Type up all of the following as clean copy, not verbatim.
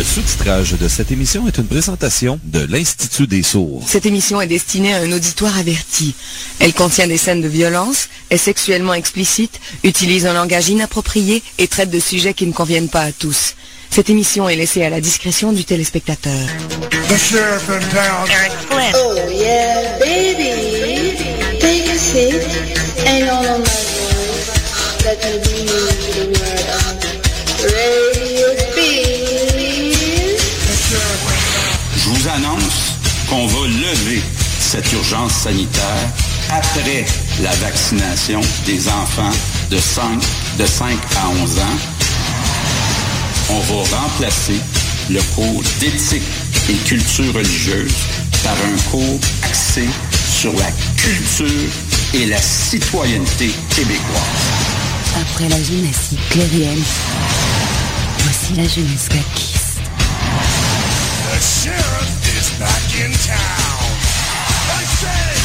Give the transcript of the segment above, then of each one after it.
Le sous-titrage de cette émission est une présentation de l'Institut des sourds. Cette émission est destinée à un auditoire averti. Elle contient des scènes de violence, est sexuellement explicite, utilise un langage inapproprié et traite de sujets qui ne conviennent pas à tous. Cette émission est laissée à la discrétion du téléspectateur. The sheriff in town. Eric Flynn. Oh yeah, baby. Take a seat and all of my words. Let me bring you to the word of Radio Peace. Je vous annonce qu'on va lever cette urgence sanitaire après la vaccination des enfants de 5 à 11 ans. On va remplacer le cours d'éthique et culture religieuse par un cours axé sur la culture et la citoyenneté québécoise. Après la jeunesse hitlérienne, voici la jeunesse caquiste. The sheriff is back in town. I said,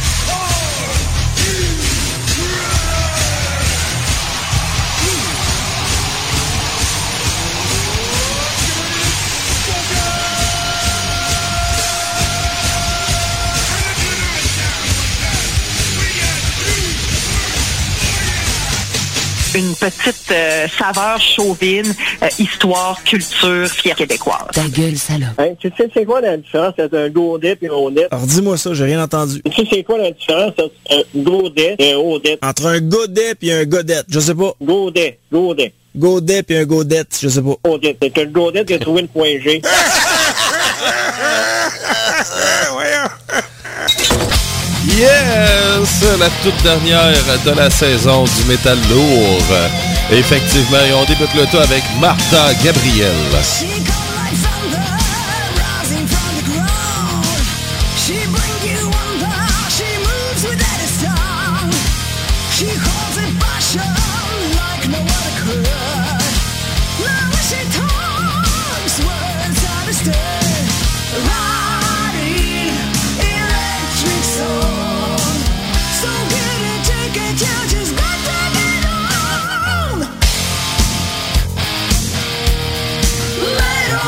Une petite saveur chauvine, histoire, culture, fière québécoise. Ta gueule, salope. Hey, tu sais c'est quoi la différence entre un godet et un honnête? Alors dis-moi ça, j'ai rien entendu. Tu sais c'est quoi la différence entre un godet et un honnête? Entre un godet et un godette, je sais pas. Godet. Godet et un godette, je sais pas. Godet. C'est un godet qui a trouvé le point G. Yes! La toute dernière de la saison du métal lourd. Effectivement, et on débute le tout avec Martha Gabriel. later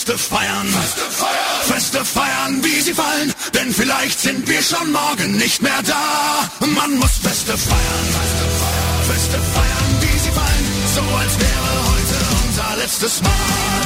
Feste feiern, Feste feiern, wie sie fallen, denn vielleicht sind wir schon morgen nicht mehr da. Man muss Feste feiern, wie sie fallen, so als wäre heute unser letztes Mal.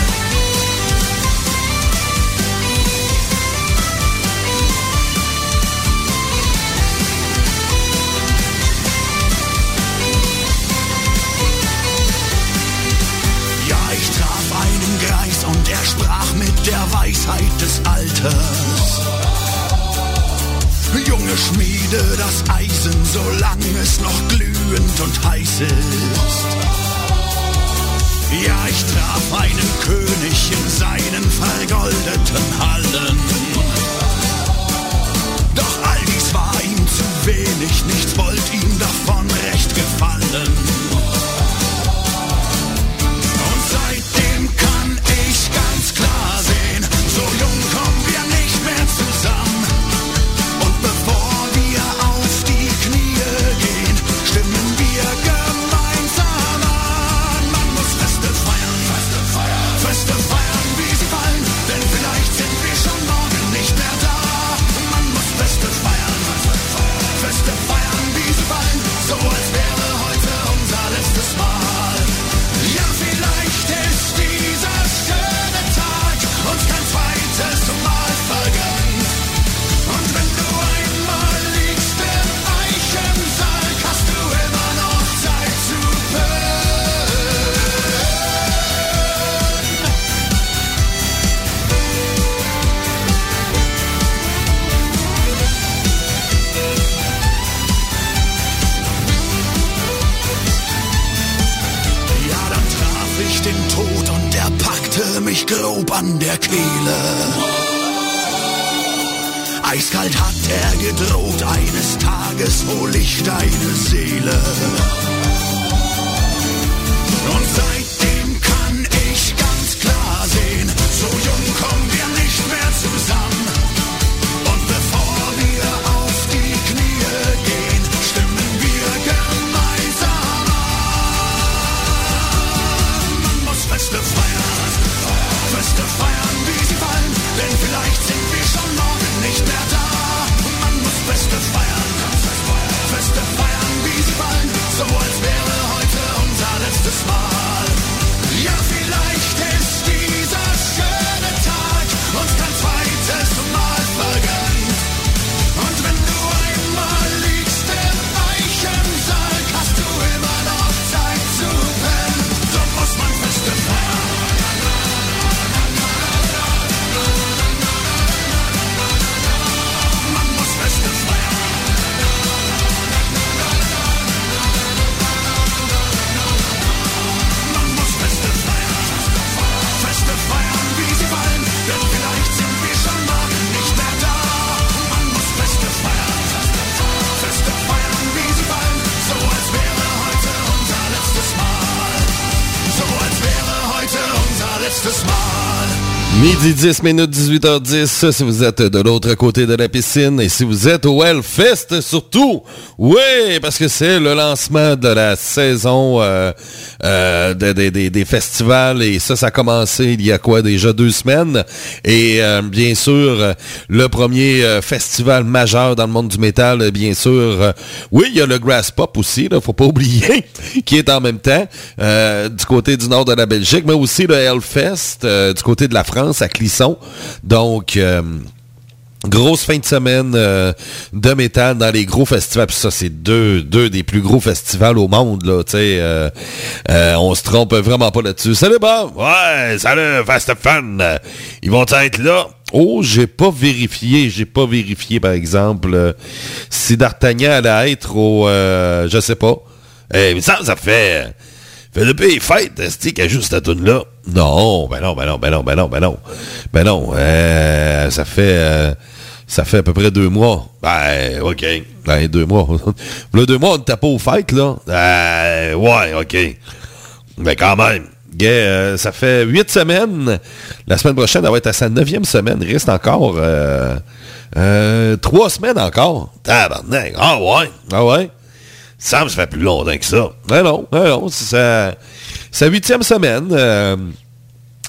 Einen Greis und er sprach mit der Weisheit des Alters. Junge, schmiede das Eisen, solange es noch glühend und heiß ist. Ja, ich traf einen König in seinen vergoldeten Hallen. Doch all dies war ihm zu wenig, nichts wollte ihm davon recht gefallen. Seitdem kann ich ganz klar sehen, so jung kommen wir nicht mehr zusammen. Und bevor wir auf die Knie gehen, stimmen wir gemeinsam an. Man muss Feste feiern, wie sie fallen, denn vielleicht sind wir schon morgen nicht mehr da. Man muss Feste feiern, wie sie fallen, so als wäre heute unser letztes Mal. Ja, vielleicht ist dieser schöne Tag uns kein zweites Mal vergönnt. Und wenn du einmal liegst im Eichensaal, hast du immer noch Zeit zu ich den Tod und er packte mich grob an der Kehle. Eiskalt hat er gedroht, eines Tages hol ich deine Seele. Und seitdem kann ich ganz klar sehen, so jung kommen wir nicht mehr zusammen. Und bevor wir auf die Knie gehen, stimmen wir gemeinsam an. Man muss Feste feiern, wie sie fallen, denn vielleicht sind wir schon morgen nicht mehr da. Man muss Feste feiern, wie sie fallen, so als wäre heute unser letztes Mal. Ja, vielleicht ist dieser schöne Tag uns kein zweites Mal vergönnt. Und wenn du einmal liegst im Eichensaal, hast du immer noch Zeit zu pennen. So muss man Feste feiern. Man muss Feste feiern. Man muss Feste feiern, wie sie fallen, denn vielleicht sind wir schon morgen nicht mehr da. Man muss Feste feiern, wie sie fallen, so als wäre heute unser letztes Mal. So als wäre heute unser letztes Mal. Midi 10 minutes, 18h10, si vous êtes de l'autre côté de la piscine et si vous êtes au Hellfest surtout, oui, parce que c'est le lancement de la saison des festivals et ça a commencé il y a déjà 2 semaines et bien sûr, le premier festival majeur dans le monde du métal, bien sûr, oui, il y a le Grass Pop aussi, là, faut pas oublier, qui est en même temps du côté du nord de la Belgique, mais aussi le Hellfest du côté de la France, à Clisson. Donc, grosse fin de semaine de métal dans les gros festivals. Puis ça, c'est deux des plus gros festivals au monde, là. Tu sais, on se trompe vraiment pas là-dessus. Salut Bob! Ouais, salut, Fast Fun! Ils vont être là? Oh, j'ai pas vérifié par exemple si D'Artagnan allait être au je sais pas. Mais ça fait depuis les fêtes, c'est qu'il y a juste cette toune-là. Non, ben non. Ça fait à peu près 2 mois. Ben, OK. Ben, 2 mois. Le 2 mois, on était pas aux fêtes, là. Ouais, OK. Mais quand même. Ça fait 8 semaines. La semaine prochaine, elle va être à sa 9e semaine. Il reste encore 3 semaines encore. Tabarnak. Ah ouais. Ça me fait plus longtemps que ça. Non, c'est sa 8e semaine.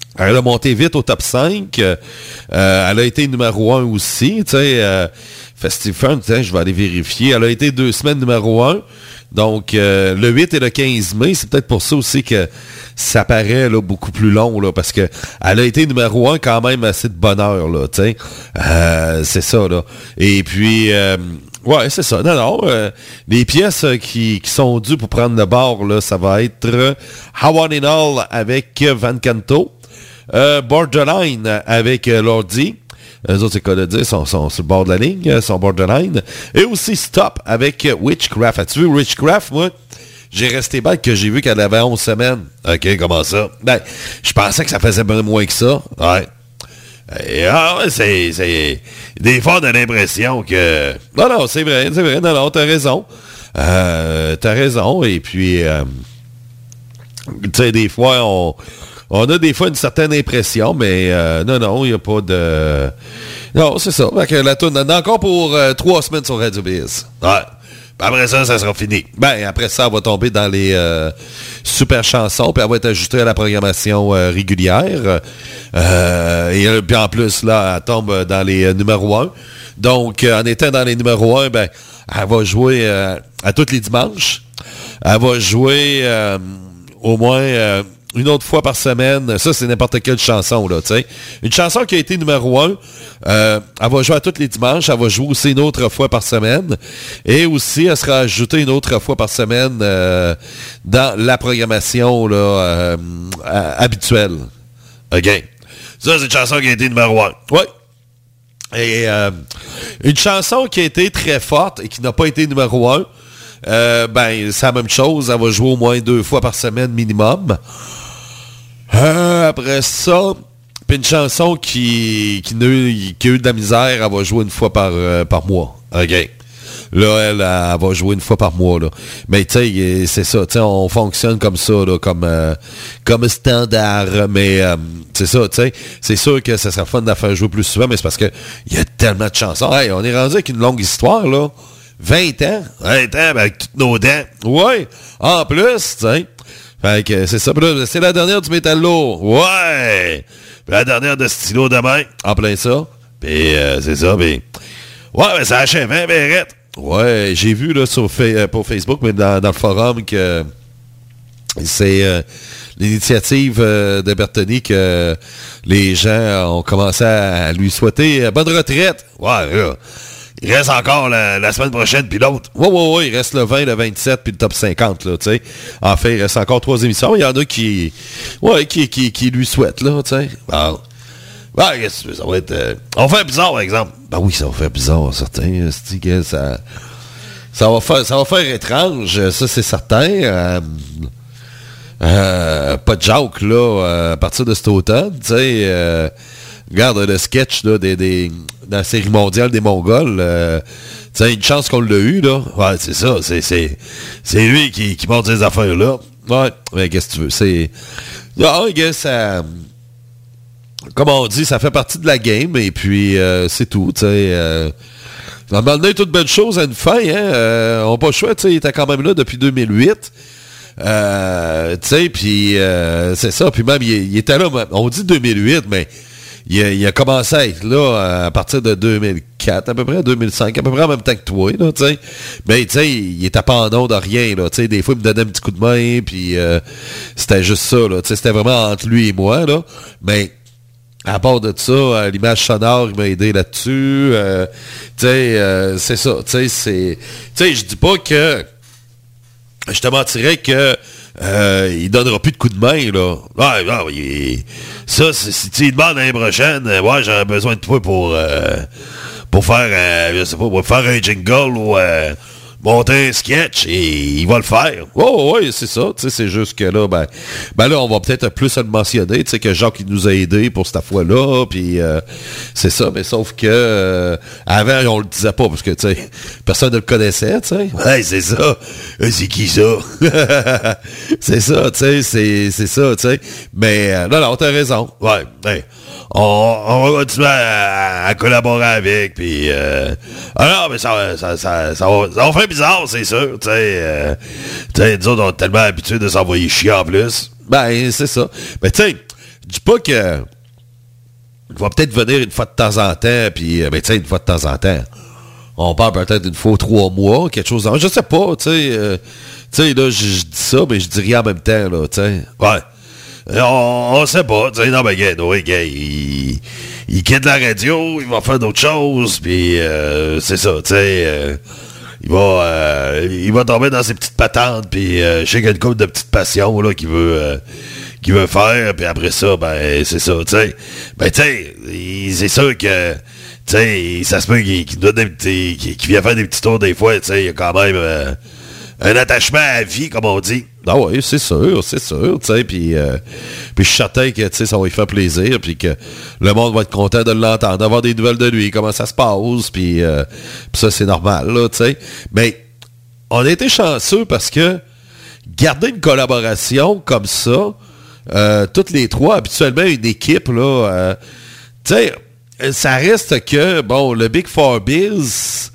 Elle a monté vite au top 5. Elle a été numéro 1 aussi. Festive Fun, je vais aller vérifier. Elle a été 2 semaines numéro 1. Donc, le 8 et le 15 mai, c'est peut-être pour ça aussi que ça paraît là, beaucoup plus long, là, parce que elle a été numéro 1 quand même assez de bonne heure, là, c'est ça, là. Et puis, ouais, c'est ça. Non, les pièces qui sont dues pour prendre le bord, là, ça va être How On In All avec Van Canto, Borderline avec Lordi. Eux autres, c'est quoi de dire, sont sur le bord de la ligne, sont borderline. Et aussi Stop avec Witchcraft. As-tu vu Witchcraft, moi? J'ai resté bête que j'ai vu qu'elle avait 11 semaines. OK, comment ça? Ben, je pensais que ça faisait bien moins que ça. Ouais. Et, c'est... Des fois, on a l'impression que... Non, c'est vrai. Non, t'as raison. T'as raison. Et puis, tu sais, des fois, on a des fois une certaine impression, mais non, il n'y a pas de... Non, c'est ça. Fait que la tourne en a encore pour 3 semaines sur Radio Biz. Ouais. Après ça sera fini. Ben, après ça, elle va tomber dans les super chansons, puis elle va être ajoutée à la programmation régulière. Et puis en plus, là, elle tombe dans les numéros 1. Donc, en étant dans les numéros 1, ben, elle va jouer à tous les dimanches. Elle va jouer au moins... une autre fois par semaine. Ça, c'est n'importe quelle chanson, là, tu sais. Une chanson qui a été numéro 1, elle va jouer à tous les dimanches. Elle va jouer aussi une autre fois par semaine. Et aussi, elle sera ajoutée une autre fois par semaine dans la programmation là, habituelle. OK. Ça, c'est une chanson qui a été numéro 1. Oui. Et une chanson qui a été très forte et qui n'a pas été numéro 1, ben, c'est la même chose. Elle va jouer au moins 2 fois par semaine minimum. Après ça, puis une chanson qui a eu de la misère, elle va jouer une fois par mois. OK. Là, elle va jouer une fois par mois, là. Mais tu sais, c'est ça, tu sais, on fonctionne comme ça, là, comme standard. Mais c'est ça, tu sais, c'est sûr que ça serait fun de la faire jouer plus souvent, mais c'est parce que il y a tellement de chansons. Hey, on est rendu avec une longue histoire, là. 20 ans, ben, avec toutes nos dents. Ouais, en plus, tu sais. Fait que c'est ça. C'est la dernière du métal lourd. Ouais! Puis la dernière de stylo demain. En plein ça. Puis c'est ça. Puis ouais, ben ça achève, hein, Bérette? Ouais, j'ai vu là sur pour Facebook, mais dans le forum que c'est l'initiative de Bertoni que les gens ont commencé à lui souhaiter bonne retraite. Ouais, là. Il reste encore la semaine prochaine, puis l'autre. Ouais, il reste le 20, le 27, puis le top 50, là, tu sais. En fait, il reste encore 3 émissions. Il y en a qui lui souhaitent, là, tu sais. Bon. Ouais, ça va être... on va faire bizarre, par exemple. Ben oui, ça va faire bizarre, certain. Ça va faire étrange, ça, c'est certain. Pas de joke, là, à partir de cet automne, tu sais... regarde le sketch là, dans la série mondiale des Mongols. Tu sais, une chance qu'on l'a eu, là. Ouais, c'est ça. C'est lui qui monte ces affaires-là. Ouais, mais qu'est-ce que tu veux? C'est. Ah, ça. Comme on dit, ça fait partie de la game, et puis c'est tout, tu sais. À un moment donné, toute belle chose à une fin, hein. On n'a pas le choix, tu sais, il était quand même là depuis 2008. Tu sais, puis c'est ça. Puis même, il était là, on dit 2008, mais il a commencé à être là à partir de 2004, à peu près, 2005, à peu près en même temps que toi, là, tu sais. Mais, tu sais, il était pas en onde de rien, là, tu sais. Des fois, il me donnait un petit coup de main, puis c'était juste ça, là, tu sais. C'était vraiment entre lui et moi, là. Mais, à part de ça, l'image sonore, il m'a aidé là-dessus. Tu sais, c'est ça, tu sais, c'est... Tu sais, je dis pas que... Je te mentirais que... il donnera plus de coups de main, là. Ouais, non, ça, si tu lui demandes l'année prochaine, ouais, j'aurais besoin de toi pour faire, je sais pas, pour faire un jingle ou monter un sketch, et il va le faire. Oh, oui, c'est ça, tu sais, c'est juste que là, ben là, on va peut-être plus le mentionner, tu sais, que Jacques, il nous a aidés pour cette fois-là, puis c'est ça, mais sauf que avant, on le disait pas, parce que, tu sais, personne ne le connaissait, tu sais. Ouais, c'est ça. C'est qui ça? C'est ça, tu sais, c'est ça, tu sais. Mais, non, t'as raison. Ouais, ben, on va continuer à collaborer avec, puis alors, mais ça va faire bizarre, c'est sûr, tu sais, nous autres, on est tellement habitués de s'envoyer chier en plus. Ben, c'est ça. Mais tu sais, Je dis pas que il va peut-être venir une fois de temps en temps, puis, ben, tu sais, une fois de temps en temps. On parle peut-être une fois 3 mois, quelque chose je sais pas, tu sais, là, je dis ça, mais je dis rien en même temps, là, tu sais. Ouais. On sait pas, tu sais, non, ben, gars, il quitte la radio, il va faire d'autres choses, puis c'est ça, tu sais, il va tomber dans ses petites patentes, puis je sais qu'il y a une couple de petites passions, là, qu'il veut faire, puis après ça, ben, c'est ça, tu sais. Ben, tu sais, c'est sûr que, tu sais, ça se peut qu'il vient faire des petits tours des fois, tu sais, il y a quand même un attachement à vie, comme on dit. Ah oui, c'est sûr, tu sais, puis je suis certain que, tu sais, ça va lui faire plaisir, puis que le monde va être content de l'entendre, d'avoir des nouvelles de lui, comment ça se passe, puis ça, c'est normal, là, tu sais. Mais on a été chanceux parce que garder une collaboration comme ça, toutes les trois, habituellement, une équipe, là, tu sais, ça reste que, bon, le Big Four Biz,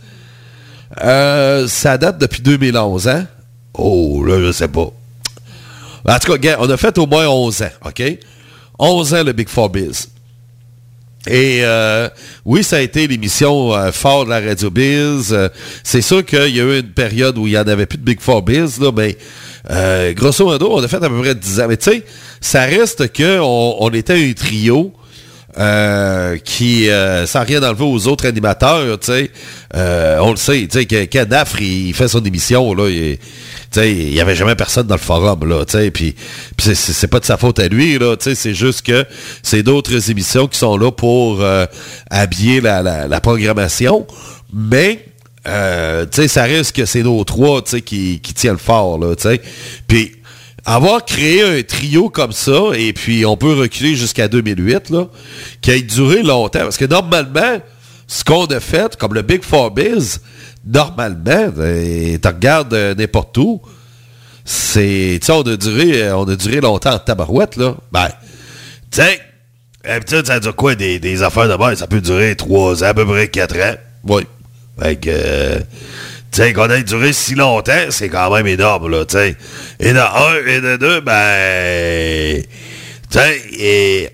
ça date depuis 2011, hein? Oh, là, je sais pas. En tout cas, gars, on a fait au moins 11 ans, OK? 11 ans, le Big Four Biz. Et oui, ça a été l'émission phare de la Radio Biz. C'est sûr qu'il y a eu une période où il n'y en avait plus de Big Four Biz, là, mais grosso modo, on a fait à peu près 10 ans. Mais tu sais, ça reste qu'on était un trio qui, sans rien enlever aux autres animateurs, tu sais, on le sait, tu sais, que Nafre, il fait son émission, là, il n'y avait jamais personne dans le forum, là, tu sais, puis c'est pas de sa faute à lui, là, tu sais, c'est juste que c'est d'autres émissions qui sont là pour habiller la programmation, mais tu sais, ça risque que c'est nos trois, tu sais, qui tiennent le fort, là, tu sais, puis avoir créé un trio comme ça, et puis on peut reculer jusqu'à 2008, là, qui a duré longtemps, parce que normalement, ce qu'on a fait, comme le Big Four Biz, normalement, tu regardes n'importe où, c'est, tu sais, on a duré longtemps en tabarouette, là. Ben, tu sais, d'habitude, ça dure quoi, des affaires de bail, ça peut durer 3 ans, à peu près 4 ans. Oui. Fait que, tu sais, qu'on ait duré si longtemps, c'est quand même énorme, là, tu sais. Et de 1 et de 2, ben, tu sais, et,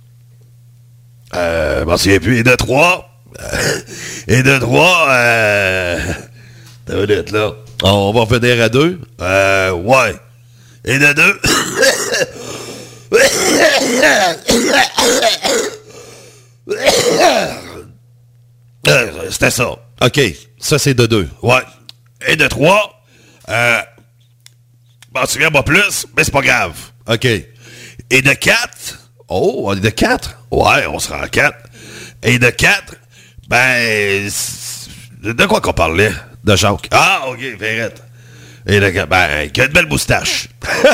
je m'en souviens plus, et de 3, t'as vu d'être là. On va revenir à 2. Ouais. Et de 2. C'était ça. OK. Ça, c'est de 2. Ouais. Et de 3. Je m'en souviens pas plus, mais c'est pas grave. OK. Et de 4. Oh, on est de 4? Ouais, on sera en 4. Et de 4, ben, de quoi qu'on parlait? De Jacques. Ah, OK, Ferrette. Et de 4, ben, qui a une belle moustache.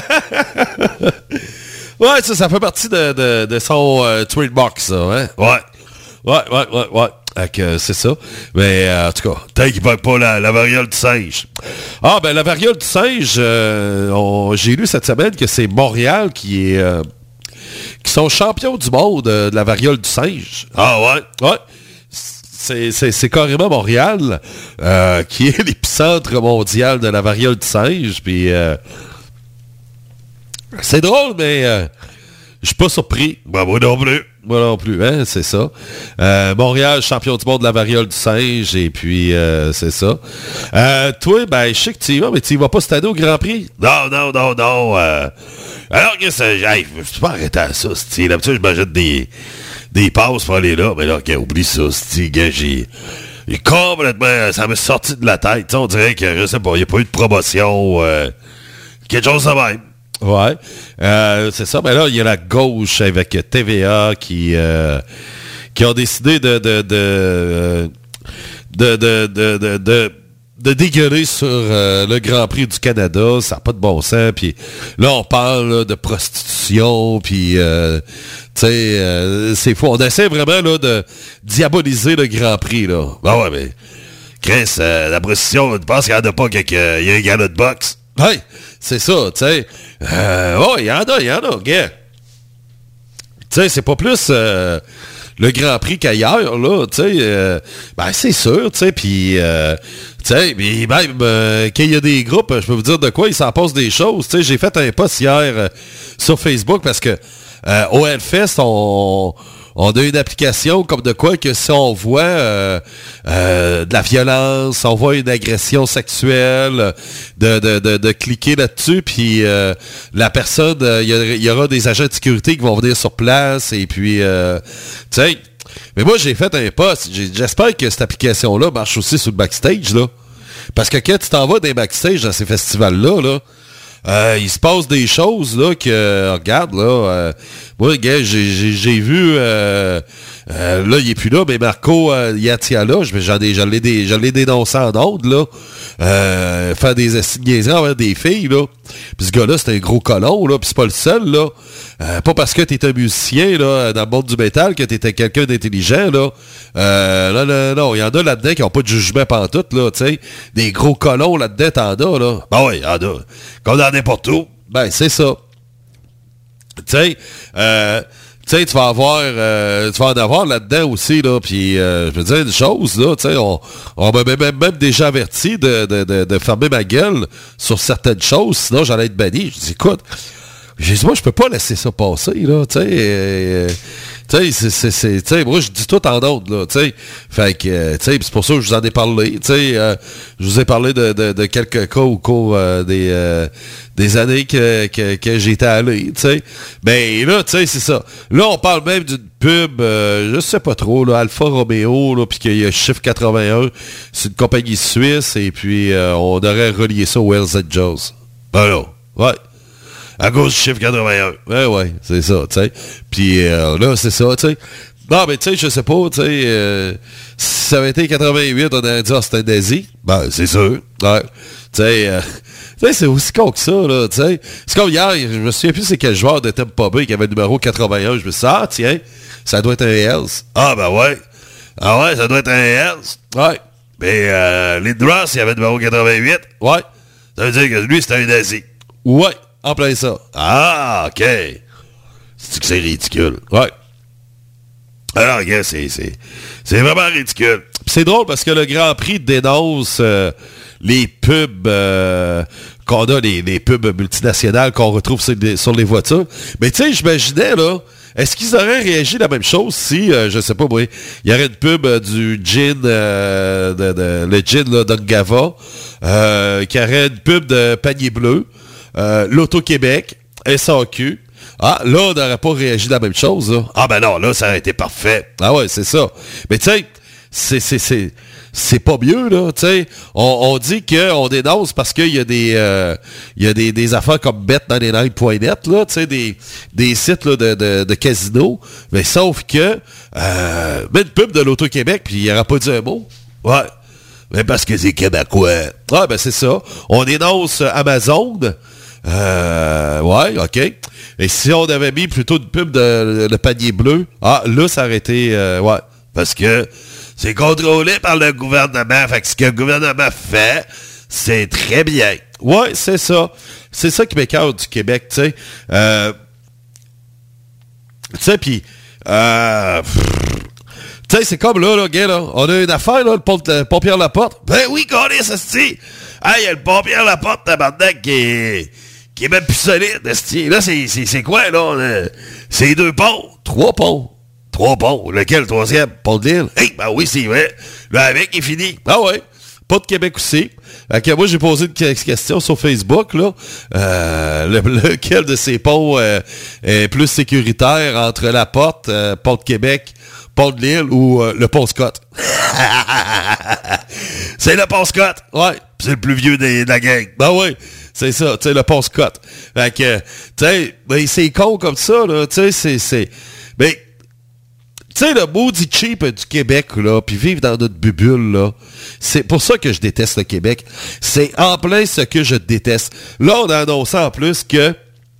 Ouais, ça fait partie de son trademark, ça, hein? Ouais. C'est ça. Mais, en tout cas, tant qu'il ne parle pas la variole du singe. Ah, ben, la variole du singe, j'ai lu cette semaine que c'est Montréal qui sont champions du monde de la variole du singe. Ah, ouais. C'est carrément Montréal qui est l'épicentre mondial de la variole du singe. Puis c'est drôle, mais je suis pas surpris. Ben, moi non plus, hein, c'est ça. Montréal, champion du monde de la variole du singe, et puis c'est ça. Toi, ben, je sais que tu y vas, mais tu y vas pas cette année au Grand Prix? Non. Alors que ça, je peux pas arrêter à ça, c'est d'habitude, je m'achète des passes pour aller là, mais là, oublie ça, j'ai complètement, ça m'est sorti de la tête, t'sais, on dirait que, je sais pas, il n'y a pas eu de promotion, quelque chose de même. Ouais, c'est ça, mais là, il y a la gauche avec TVA qui ont décidé de dégueuler sur le Grand Prix du Canada, ça n'a pas de bon sens, puis là, on parle là, de prostitution, puis, tu sais, c'est fou. On essaie vraiment là, de diaboliser le Grand Prix, là. Ben ouais, mais, Chris, la prostitution, tu penses qu'il n'y en a pas qu'il y a un gala de boxe? Ouais, c'est ça, tu sais. Oh, il y en a, gars. Tu sais, c'est pas plus... le Grand Prix qu'ailleurs, là, tu sais, ben c'est sûr, tu sais, puis, tu sais, même qu'il y a des groupes, je peux vous dire de quoi, il s'en passe des choses, tu sais, j'ai fait un post hier sur Facebook parce que au Hellfest, on a une application comme de quoi que si on voit de la violence, on voit une agression sexuelle, de cliquer là-dessus, puis la personne, il y aura des agents de sécurité qui vont venir sur place, et puis, tu sais, mais moi j'ai fait un post, j'espère que cette application-là marche aussi sur le backstage, là. Parce que quand tu t'en vas des backstage dans ces festivals-là, là, il se passe des choses là que regarde là moi gars j'ai vu là il est plus là mais Marco Yatiala je l'ai dénoncé en ordre là faire des niaiseries envers des filles là puis ce gars-là c'est un gros colon là puis c'est pas le seul là pas parce que t'es un musicien là dans le monde du métal que t'étais quelqu'un d'intelligent là non il y en a là-dedans qui ont pas de jugement pantoute là tu sais des gros colons là-dedans t'en as là ben ouais il y en a comme dans n'importe où ben c'est ça tu sais tu vas avoir tu vas en avoir là-dedans aussi là puis je veux dire une chose là tu sais on m'a même déjà averti de fermer ma gueule sur certaines choses sinon j'allais être banni. Je dis écoute j'ai dit moi je peux pas laisser ça passer là tu sais moi je dis tout en ordre là tu sais fait que tu sais c'est pour ça que je vous en ai parlé tu sais je vous ai parlé de quelques cas au cours des années que j'étais allé tu sais ben là tu sais c'est ça là on parle même d'une pub je sais pas trop là Alfa Romeo là puis qu'il y a chiffre 81 c'est une compagnie suisse et puis on aurait relié ça aux Hells Angels ben là ouais à cause du chiffre 81. Ouais, c'est ça, tu sais. Puis là, c'est ça, tu sais. Non, mais tu sais, je sais pas, tu sais, si ça avait été 88, on aurait dit, c'était un nazi. Ben, c'est sûr. Ouais. Tu sais, c'est aussi con que ça, là, tu sais. C'est comme hier, je me souviens plus c'est quel joueur de Tampa Bay qui avait le numéro 81. Je me suis dit, tiens, ça doit être un Hells. Ah, ben ouais. Ah ouais, ça doit être un Hells. Ouais. Mais Lindros, il avait le numéro 88. Ouais. Ça veut dire que lui, c'était un nazi. Ouais. En plein ça. Ah, OK. C'est que c'est ridicule. Ouais. Alors, regarde, c'est vraiment ridicule. Pis c'est drôle parce que le Grand Prix dénonce les pubs qu'on a, les pubs multinationales qu'on retrouve sur les voitures. Mais tu sais, j'imaginais, là, est-ce qu'ils auraient réagi la même chose si, je sais pas, moi, il y aurait une pub du gin, le gin là, d'Angava, qui aurait une pub de panier bleu, l'Auto-Québec, SAQ. Ah, là, on n'aurait pas réagi de la même chose, là. Ah, ben non, là, ça aurait été parfait. Ah ouais, c'est ça. Mais tu sais, c'est pas mieux, là, tu sais. On dit qu'on dénonce parce qu'il y a des affaires comme bet99.net, là, tu sais, des sites, là, de casinos. Mais sauf que, une pub de l'Auto-Québec, puis il n'aurait pas dit un mot. Ouais. Mais parce que c'est québécois. Ah, ben c'est ça. On dénonce Amazon. Ouais, OK. Et si on avait mis plutôt une pub de le panier bleu, ah, là, ça aurait été... ouais, parce que c'est contrôlé par le gouvernement. Fait que ce que le gouvernement fait, c'est très bien. Ouais, c'est ça. C'est ça qui m'écoeure du Québec, tu sais. Tu sais, puis... tu sais, c'est comme là, gars, là. On a une affaire, là, le pont Pierre-Laporte. Ben oui, câlisse, esti. Ah, il y a le pont Pierre-Laporte, tabarnak, qui est même plus solide, esti. Là, c'est quoi, là? C'est 2 ponts. 3 ponts. 3 ponts. Lequel, le troisième? Pont de l'île? Hey, ben oui, c'est vrai. Là, avec, est fini. Ah ouais. Pas de Québec aussi. Fait que moi, j'ai posé une question sur Facebook, là. Lequel de ces ponts est plus sécuritaire entre la porte, Pont de Québec, Pont de l'Île ou le Pont Scott? C'est le Pont Scott. Ouais. C'est le plus vieux de la gang. Ben oui. C'est ça. Tu sais, le Pont Scott. Fait que, tu sais, ben, c'est con comme ça, là. Tu sais, c'est... Ben, tu sais, le maudit cheap du Québec, là, puis vivre dans notre bulle, là, c'est pour ça que je déteste le Québec. C'est en plein ce que je déteste. Là, on a annoncé en plus que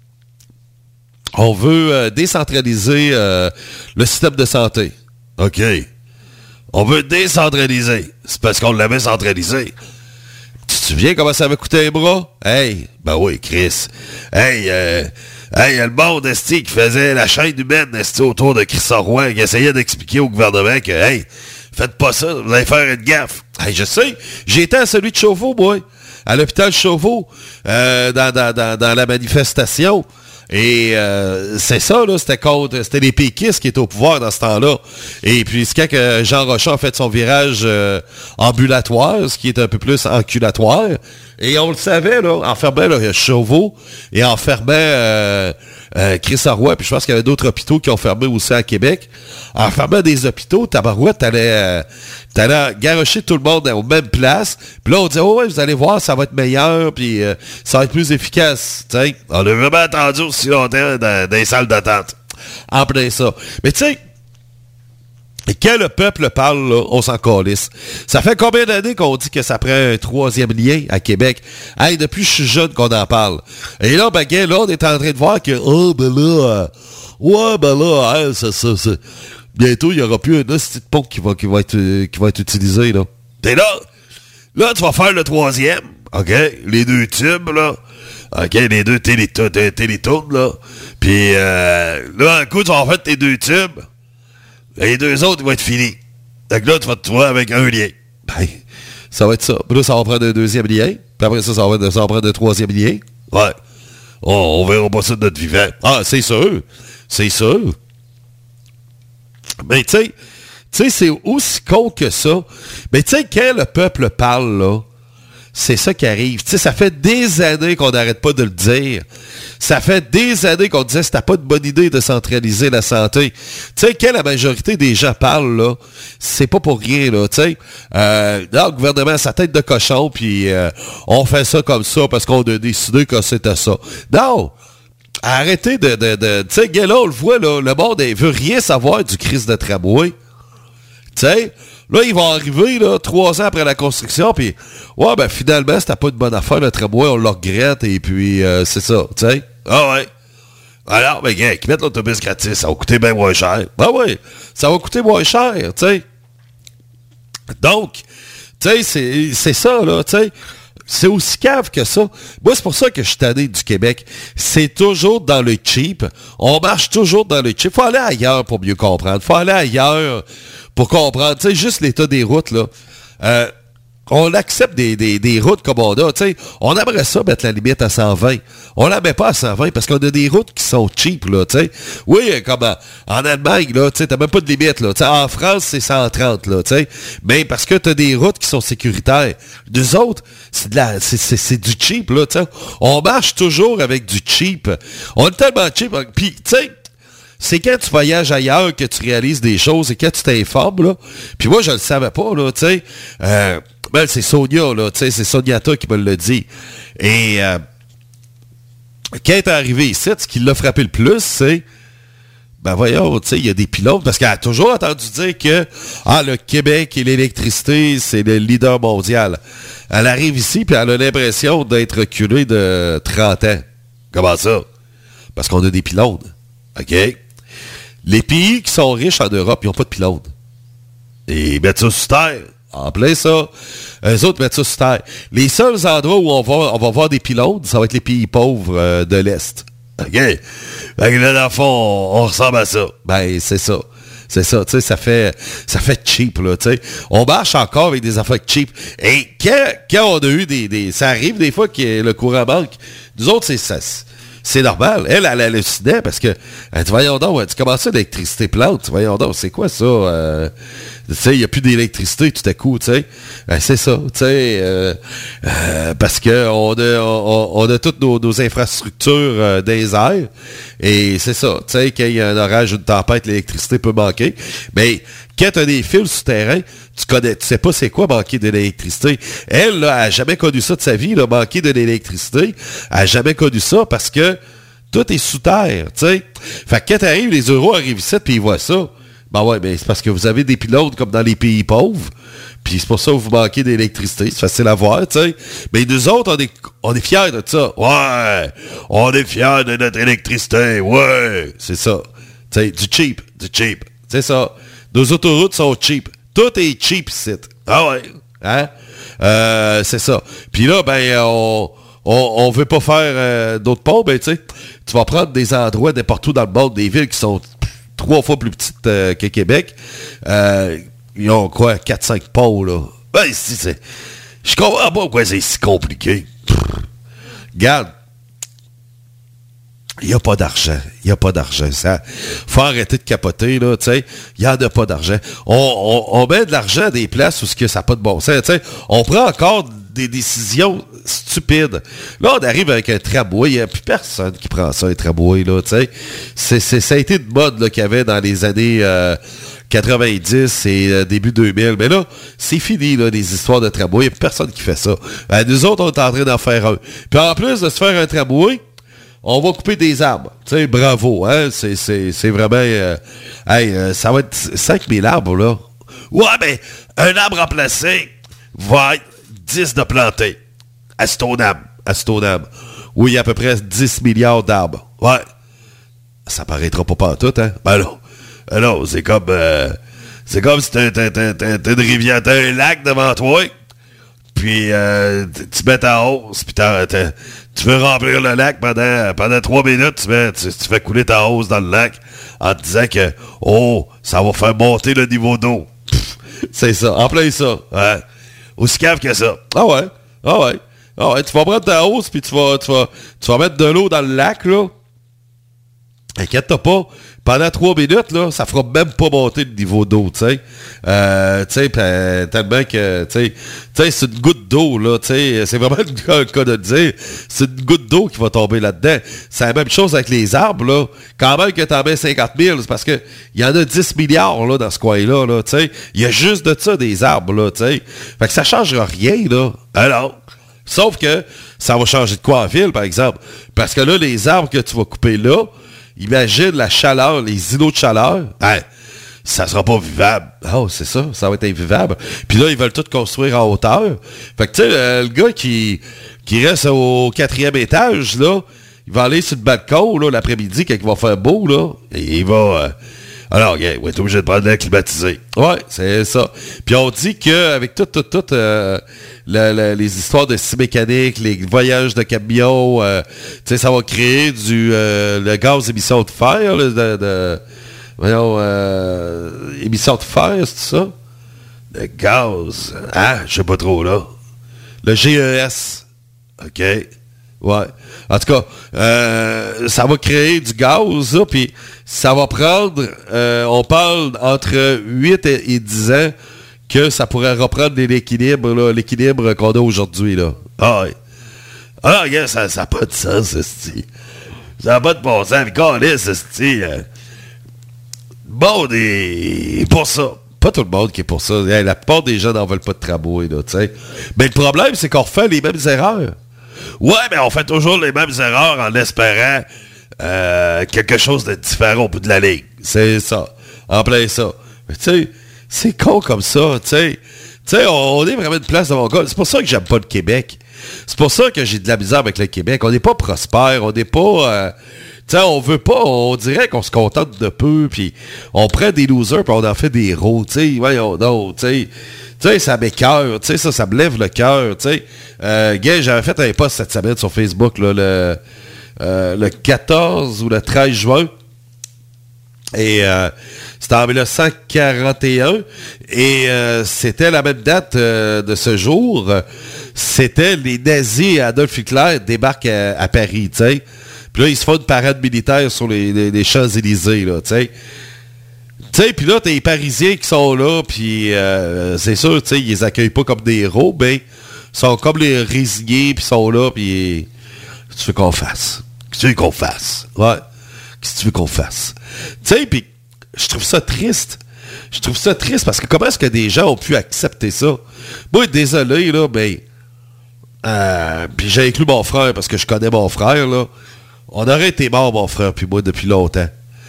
on veut décentraliser le système de santé. OK. On veut décentraliser. C'est parce qu'on l'avait centralisé. Tu te souviens comment ça avait coûté un bras? Hey, ben oui, Chris. Hey, le monde, esti, qui faisait la chaîne humaine, esti, autour de Christian Roy, qui essayait d'expliquer au gouvernement que, hey, faites pas ça, vous allez faire une gaffe. Hey, je sais, j'ai été à celui de Chauveau, moi, à l'hôpital Chauveau, dans la manifestation. Et c'est ça, là, c'était les péquistes qui étaient au pouvoir dans ce temps-là. Et puis, c'est quand Jean Rochon a fait son virage ambulatoire, ce qui est un peu plus enculatoire. Et on le savait, là, enfermait Chauveau et enfermait Chris Roy. Puis je pense qu'il y avait d'autres hôpitaux qui ont fermé aussi à Québec. Enfermait des hôpitaux, tabarouette, t'allais garrocher tout le monde aux mêmes places. Puis là, on disait, oh ouais, vous allez voir, ça va être meilleur, puis ça va être plus efficace. T'sais, on a vraiment attendu aussi longtemps dans les salles d'attente. En plein ça. Mais tu sais, quand le peuple parle, là, on s'en calisse. Ça fait combien d'années qu'on dit que ça prend un 3e lien à Québec? Hey, depuis que je suis jeune qu'on en parle. Et là, ben, là, on est en train de voir que, c'est... Bientôt, il n'y aura plus un petit pont qui va être utilisé, là. T'es là? Là, tu vas faire le 3e, OK? Les 2 tubes, là. OK, les 2 télétoons, là. Puis, là, un coup, tu vas faire tes 2 tubes. Les 2 autres, ils vont être finis. Donc là, tu vas te trouver avec un lien. Ben, ça va être ça. Puis là, ça va prendre un 2e lien. Puis après ça, ça va prendre un 3e lien. Ouais. On verra pas ça de notre vivant. Ah, c'est sûr. C'est sûr. Mais tu sais, c'est aussi con que ça. Mais tu sais, quand le peuple parle, là, c'est ça qui arrive. Tu sais, ça fait des années qu'on n'arrête pas de le dire. Ça fait des années qu'on disait que c'était pas une bonne idée de centraliser la santé. Tu sais, quand la majorité des gens parlent, là, c'est pas pour rien, là, tu sais. Là, le gouvernement a sa tête de cochon, puis on fait ça comme ça parce qu'on a décidé que c'était ça. Non! Arrêtez de tu sais, là, on le voit, là, le monde, il veut rien savoir du crise de tramway. Tu sais, là, ils vont arriver, là, 3 ans après la construction, puis ouais, ben, finalement, c'était pas une bonne affaire, le tramway, on le regrette, et puis, c'est ça, tu sais. Ah ouais. Alors, ben, gars, qui mettent l'autobus gratis, ça va coûter bien moins cher. Ben ouais, ça va coûter moins cher, tu sais. Donc, tu sais, c'est ça, là, tu sais. C'est aussi cave que ça. Moi, c'est pour ça que je suis tanné du Québec. C'est toujours dans le cheap. On marche toujours dans le cheap. Faut aller ailleurs pour mieux comprendre. Faut aller ailleurs pour comprendre. Tu sais, juste l'état des routes, là. On accepte des routes comme on a. Tu sais, on aimerait ça mettre la limite à 120. On la met pas à 120 parce qu'on a des routes qui sont cheap, là, tu sais. Oui, comme en Allemagne, là, tu sais, t'as même pas de limite, là. Tu sais, en France, c'est 130, là, tu sais. Mais parce que t'as des routes qui sont sécuritaires. Nous autres, c'est du cheap, là, tu sais. On marche toujours avec du cheap. On est tellement cheap. Puis, tu sais, c'est quand tu voyages ailleurs que tu réalises des choses et quand tu t'informes, là. Puis moi, je le savais pas, là, tu sais. Ben, c'est Sonia, là, tu sais, c'est Soniata qui me l'a dit. Et quand elle est arrivée ici, ce qui l'a frappé le plus, c'est, ben voyons, tu sais, il y a des pilotes, parce qu'elle a toujours entendu dire que, le Québec et l'électricité, c'est le leader mondial. Elle arrive ici, puis elle a l'impression d'être reculée de 30 ans. Comment ça? Parce qu'on a des pylônes. OK? Les pays qui sont riches en Europe, ils n'ont pas de pylônes. Et ils mettent ça sur terre. En plein ça. Eux autres mettent ça sur terre. Les seuls endroits où on va voir des pylônes, ça va être les pays pauvres de l'Est. OK? Fait que là, dans le fond, on ressemble à ça. Ben, c'est ça. C'est ça, tu sais, ça fait cheap, là, tu sais. On marche encore avec des affaires cheap. Et quand on a eu ça arrive des fois que le courant manque. Nous autres, c'est normal. Elle hallucinait parce que, elle dit, voyons donc, tu commences ça l'électricité plante. Voyons donc, c'est quoi ça? Tu sais, il n'y a plus d'électricité tout à coup, tu sais. C'est ça, tu sais. Parce que on a toutes nos infrastructures des airs. Et c'est ça, tu sais, quand il y a un orage, une tempête, l'électricité peut manquer. Mais quand tu as des fils souterrains, tu sais pas c'est quoi manquer de l'électricité. Elle, là, a jamais connu ça de sa vie, là, manquer de l'électricité. Elle a jamais connu ça parce que tout est sous terre, tu sais. Fait que quand t'arrives, les euros arrivent ici, puis ils voient ça. Ben ouais, ben c'est parce que vous avez des pilotes comme dans les pays pauvres, puis c'est pour ça que vous manquez d'électricité. C'est facile à voir, tu sais. Mais nous autres, on est fiers de ça. Ouais, on est fiers de notre électricité, ouais. C'est ça. Tu sais, du cheap. C'est ça. Nos autoroutes sont cheap. Tout est cheap ici. Ah ouais. Hein? C'est ça. Puis là, ben, on veut pas faire d'autres ponts, ben, tu sais, tu vas prendre des endroits n'importe où dans le monde, des villes qui sont 3 fois plus petites que Québec. Ils ont quoi, 4-5 ponts, là. Ben, je comprends pas pourquoi c'est si compliqué. Regarde. il n'y a pas d'argent. Il n'y a pas d'argent. Ça, faut arrêter de capoter, là, tu sais. Il n'y en a pas d'argent. On met de l'argent à des places où ça n'a pas de bon sens, tu sais. On prend encore des décisions stupides. Là, on arrive avec un tramway. Il n'y a plus personne qui prend ça, un tramway, là, tu sais. Ça a été de mode, là, qu'il y avait dans les années 90 et début 2000. Mais là, c'est fini, là, les histoires de tramway. Il n'y a personne qui fait ça. Nous autres, on est en train d'en faire un. Puis en plus de se faire un tramway, on va couper des arbres. Tu sais, bravo, hein? C'est vraiment... ça va être 5000 arbres, là. Ouais, mais un arbre remplacé va être 10 de plantés. À Stoneham. Oui, il y a à peu près 10 milliards d'arbres. Ouais. Ça paraîtra pas partout, hein? Ben non. Alors, c'est comme si t'as une rivière, t'as un lac devant toi, puis tu mets ta hausse, puis tu veux remplir le lac pendant 3 minutes, tu fais couler ta hausse dans le lac en te disant que, ça va faire monter le niveau d'eau. C'est ça, en plein ça. Ouais. Aussi cave que ça. Ah ouais. Tu vas prendre ta hausse, puis tu vas mettre de l'eau dans le lac, là. Inquiète-toi pas. Pendant 3 minutes, là, ça fera même pas monter le niveau d'eau, tu sais. Tellement que, tu sais, c'est une goutte d'eau, là, tu sais. C'est vraiment le cas de le dire. C'est une goutte d'eau qui va tomber là-dedans. C'est la même chose avec les arbres, là. Quand même que t'en mets 50 000, c'est parce que il y en a 10 milliards, là, dans ce coin-là, là, tu sais. Il y a juste de ça, des arbres, là, tu sais. Fait que ça changera rien, là. Alors, sauf que ça va changer de quoi en ville, par exemple. Parce que là, les arbres que tu vas couper là, imagine la chaleur, les îlots de chaleur. Ça sera pas vivable. Oh, c'est ça, ça va être invivable. Puis là, ils veulent tout construire en hauteur. Fait que, tu sais, le gars qui reste au 4e étage, là, il va aller sur le balcon, là, l'après-midi, quand il va faire beau, là, et il va... Alors, il va être obligé de prendre l'air climatisé. Ouais, c'est ça. Puis on dit qu'avec toutes les histoires de scie mécanique, les voyages de camions, tu sais, ça va créer le gaz émission de fer, émission de fer, c'est ça? Le gaz. Je sais pas trop, là. Le GES. OK. Ouais. En tout cas, ça va créer du gaz, là, puis ça va prendre, on parle entre 8 et 10 ans que ça pourrait reprendre l'équilibre qu'on a aujourd'hui, là. Ah, ouais. Ah, regarde, ça n'a pas de sens, ceci. Ça n'a pas de bon sens, mais calé, ceci. Bon, pour ça. Pas tout le monde qui est pour ça. La plupart des gens n'en veulent pas de tramway, là, tu sais. Mais le problème, c'est qu'on refait les mêmes erreurs. Ouais, mais on fait toujours les mêmes erreurs en espérant quelque chose de différent au bout de la ligne. C'est ça. En plein ça. Mais tu sais, c'est con comme ça, tu sais. Tu sais, on est vraiment une place de mon gars. C'est pour ça que j'aime pas le Québec. C'est pour ça que j'ai de la misère avec le Québec. On n'est pas prospère, on n'est pas... tu sais, on veut pas... On dirait qu'on se contente de peu, puis on prend des losers, puis on en fait des héros, tu sais. Voyons donc, tu sais. Tu sais, ça m'écoeure, tu sais, ça me lève le cœur, tu sais. J'avais fait un post cette semaine sur Facebook, là, le 14 ou le 13 juin. Et c'était en 1941. Et c'était la même date de ce jour. C'était les nazis et Adolf Hitler débarquent à Paris, tu sais. Puis là, ils se font une parade militaire sur les Champs-Élysées, là, tu sais. Tu sais, puis là, t'as les Parisiens qui sont là, puis c'est sûr, tu sais, ils les accueillent pas comme des héros, mais ils sont comme les résignés, puis ils sont là, puis qu'est-ce que tu veux qu'on fasse? Qu'est-ce que tu veux qu'on fasse? Ouais. Qu'est-ce que tu veux qu'on fasse? Tu sais, puis je trouve ça triste. Je trouve ça triste, parce que comment est-ce que des gens ont pu accepter ça? Moi, désolé, là, mais... puis j'ai inclus mon frère, parce que je connais mon frère, là. On aurait été morts, mon frère, puis moi, depuis longtemps.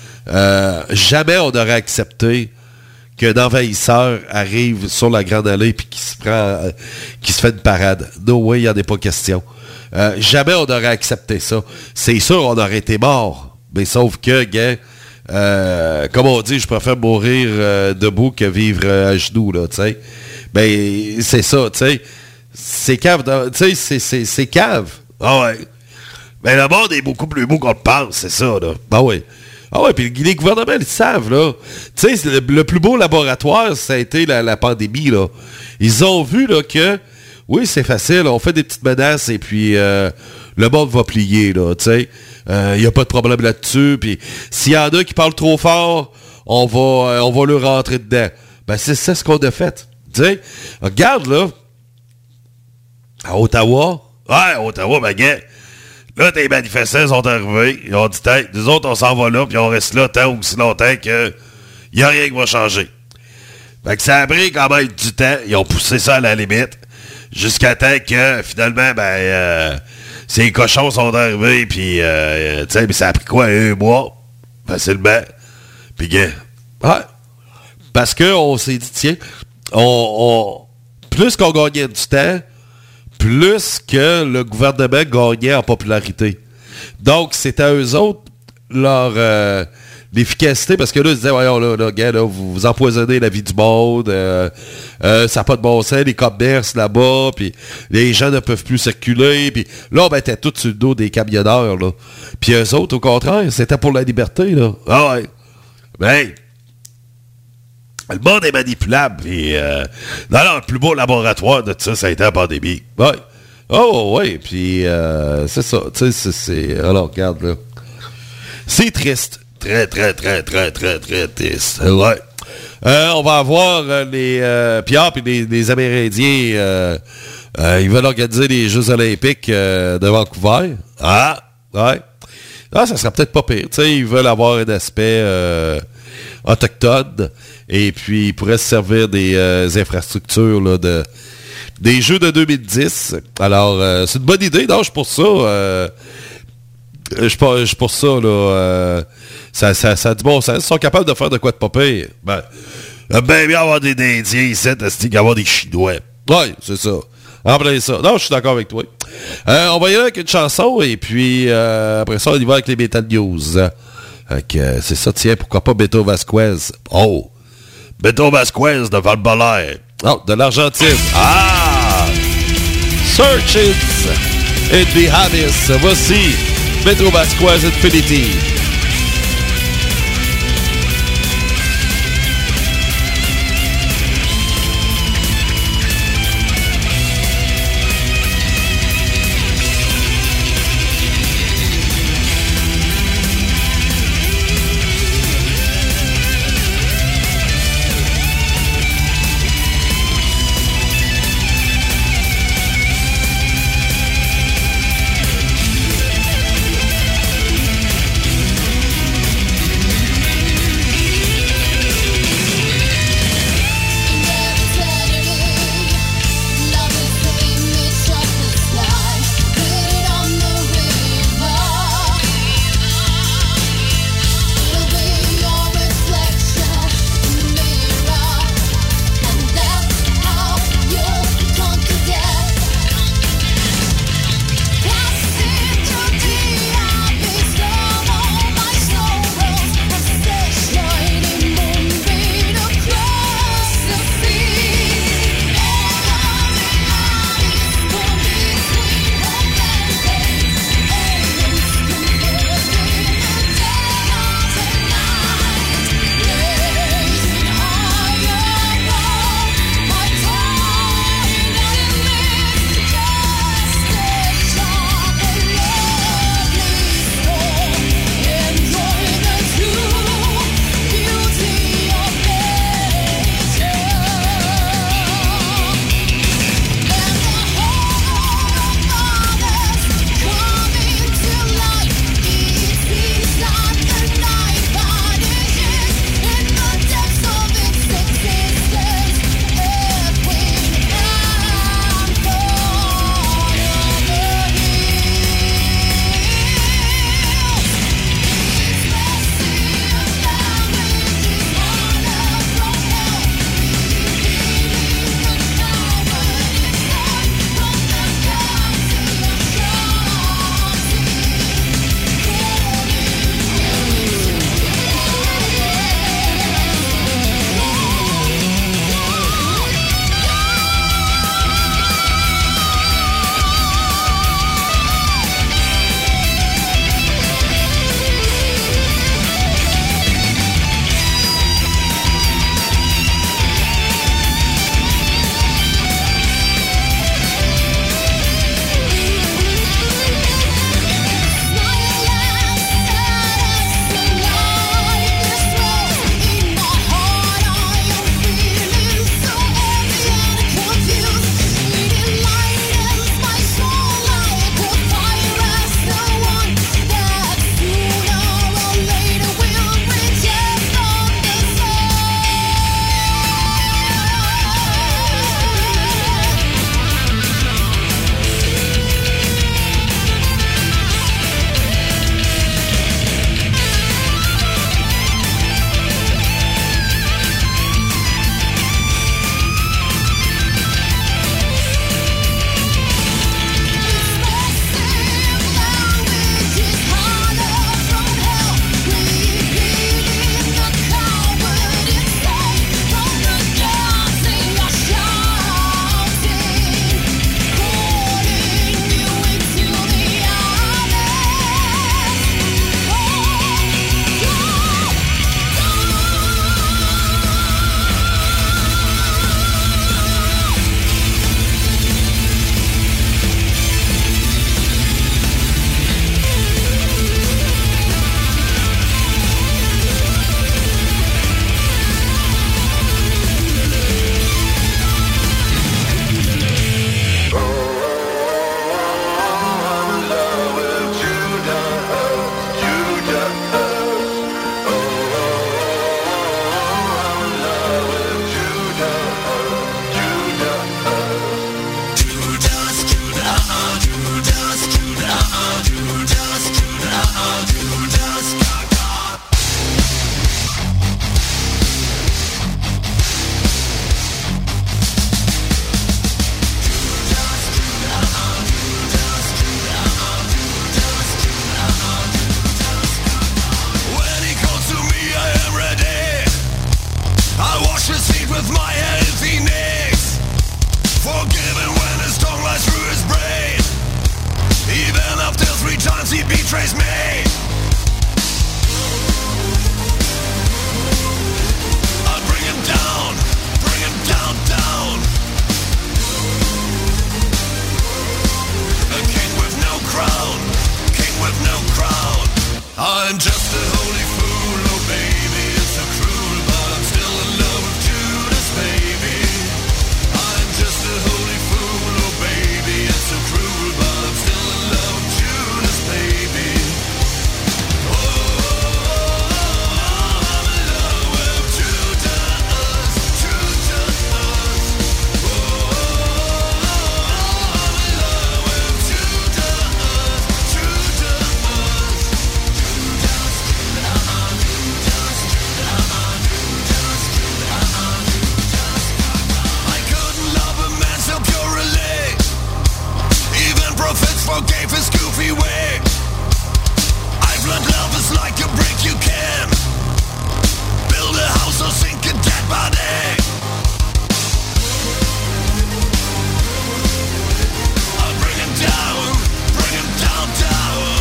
Jamais on aurait accepté qu'un envahisseur arrive sur la Grande Allée puis qui se fait une parade. No way, il n'y en a pas question. Jamais on aurait accepté ça. C'est sûr, on aurait été mort. Mais sauf que, gars, comme on dit, je préfère mourir debout que vivre à genoux, là, tu sais. Ben, c'est ça, tu sais. C'est cave, tu sais, c'est cave. Ah ouais. Mais le monde est beaucoup plus beau qu'on le pense, c'est ça, là. Ben ouais. Ah ouais, puis les gouvernements, ils savent, là. Tu sais, le plus beau laboratoire, ça a été la pandémie, là. Ils ont vu, là, que, oui, c'est facile, on fait des petites menaces et puis le monde va plier, là, tu sais. Il n'y a pas de problème là-dessus. Puis s'il y en a qui parlent trop fort, on va leur rentrer dedans. Ben, c'est ça ce qu'on a fait. Tu sais, regarde, là, à Ottawa. Ouais, Ottawa, ben, gars, là, tes manifestants sont arrivés. Ils ont dit, hey, nous autres, on s'en va là, puis on reste là tant ou si longtemps que il n'y a rien qui va changer. Fait que ça a pris quand même du temps. Ils ont poussé ça à la limite. Jusqu'à temps que, finalement, ces cochons sont arrivés, puis, tu sais, mais ça a pris quoi, 1 mois? Facilement. Puis, gars, ouais. Parce qu'on s'est dit, tiens, plus qu'on gagnait du temps, plus que le gouvernement gagnait en popularité. Donc, c'était à eux autres, leur l'efficacité, parce que là, ils disaient, voyons, là, gars, là, vous empoisonnez la vie du monde, ça n'a pas de bon sens, les commerces là-bas, puis les gens ne peuvent plus circuler, puis là, ben, t'es tout sur le dos des camionneurs, là. Puis eux autres, au contraire, c'était pour la liberté, là. Ah ouais. Ben, le monde est manipulable, puis le plus beau laboratoire de tout ça, ça a été la pandémie. Ouais. Oh, ouais, puis c'est ça, tu sais, c'est... Alors, regarde, là. C'est triste. Très, très, très, très, très, très triste. Ouais. On va avoir les Pierre et les Amérindiens. Ils veulent organiser les Jeux olympiques de Vancouver. Ah, ouais. Ah, ça serait peut-être pas pire. Tu sais, ils veulent avoir un aspect autochtone. Et puis, ils pourraient se servir des infrastructures là, des Jeux de 2010. Alors, c'est une bonne idée. Non, je suis pour ça. Je suis pour ça, là. Ça a du bon sens. Ils sont capables de faire de quoi de pas pire. Ben bien avoir des Indiens ici, c'est qu'avoir des Chinois. Ouais, c'est ça. En plein ça. Non, je suis d'accord avec toi. On va y aller avec une chanson, et puis après ça, on y va avec les Metal News. C'est ça, tiens, pourquoi pas Beto Vasquez? Oh! Beto Vasquez de Val-Bolaire. Oh, de l'Argentine. Ah! Searches in the Abyss. Voici Beto Vasquez Infinity. I'm just a holy fool, oh baby, it's so cruel, but I'm still in love with Judas, baby. I'm just a holy fool, oh baby, it's so cruel, but I'm still in love with Judas, baby. Oh, I'm in love with Judas, Judas. Oh, I'm in love with Judas, Judas. I couldn't love a man so purely. Even prophets forgave his goofy way. I've learned love is like a brick you can build a house or sink a dead body. I'll bring him down, down.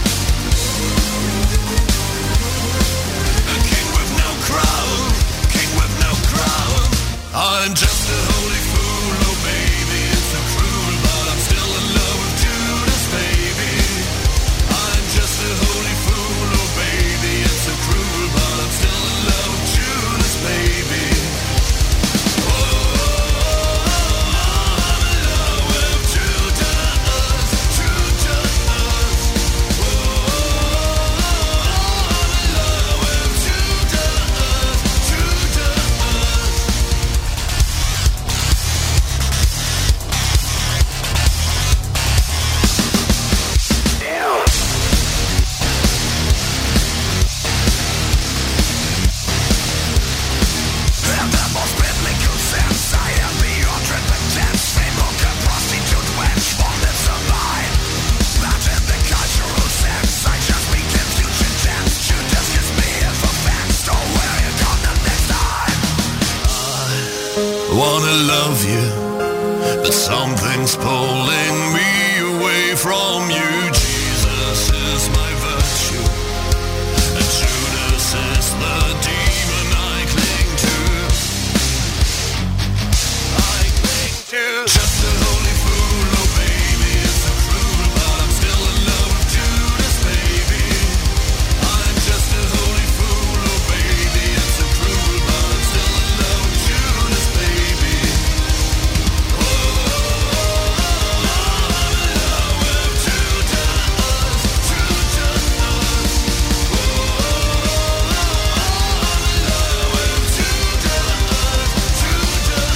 A king with no crown, king with no crown. I'm just a holy fool, oh baby, it's so cruel, but I'm still in love with Judas, baby. I'm just a holy fool, oh baby, it's so cruel, but I'm still in love with Judas, baby. Oh, I'm in love with Judas, Judas. Oh, I'm in love with Judas, Judas. And the most biblical sense, I am beyond repentance. Same hook and prostitute wench won't live survive. Not in the cultural sense, I just became future tense. Judas gives me as offense, so where you gonna next time? I wanna love you, but something's pulling me away from you. Jesus is my virtue, and Judas is the demon I cling to. Just a holy fool, oh baby, it's so cruel, but I'm still in love with Judas, baby. I'm just a holy fool, oh baby, it's so cruel, but I'm still in love with Judas, baby. Oh, I'm in love with Judas, Judas. Oh, I'm in love with Judas, Judas.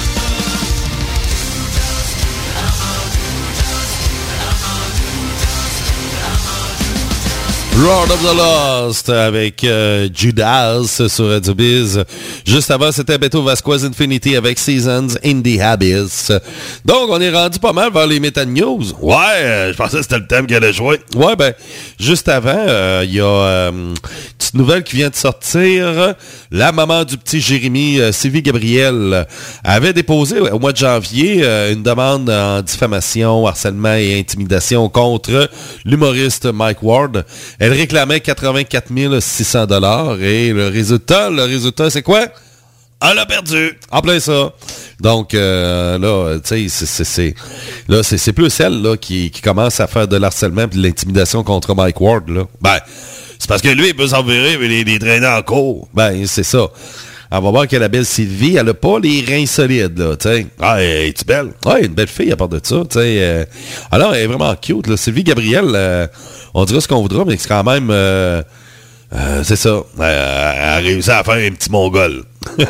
Lord of the Lost avec Judas sur Radio Biz. Juste avant, c'était Beto Vasquez Infinity avec Seasons in the Abyss. Donc, on est rendu pas mal vers les Metal News. Ouais, je pensais que c'était le thème qu'elle allait jouer. Ouais, ben, juste avant, il y a une petite nouvelle qui vient de sortir. La maman du petit Jérémy, Sylvie Gabriel, avait déposé au mois de janvier une demande en diffamation, harcèlement et intimidation contre l'humoriste Mike Ward. Elle réclamait 84 600 $ et le résultat, c'est quoi? Elle a perdu. En plein ça. Donc, là, tu sais, c'est plus elle, là, qui commence à faire de l'harcèlement et de l'intimidation contre Mike Ward, là. Ben, c'est parce que lui, il peut s'en virer et les traîner en cours. Ben, c'est ça. On va voir que la belle Sylvie, elle a pas les reins solides, là, tu sais. Ah, es-tu belle? Ah, elle est une belle fille à part de ça, tu sais. Alors, elle est vraiment cute, là. Sylvie Gabriel, on dira ce qu'on voudra, mais c'est quand même... c'est ça. Elle a réussi à faire un petit mongol.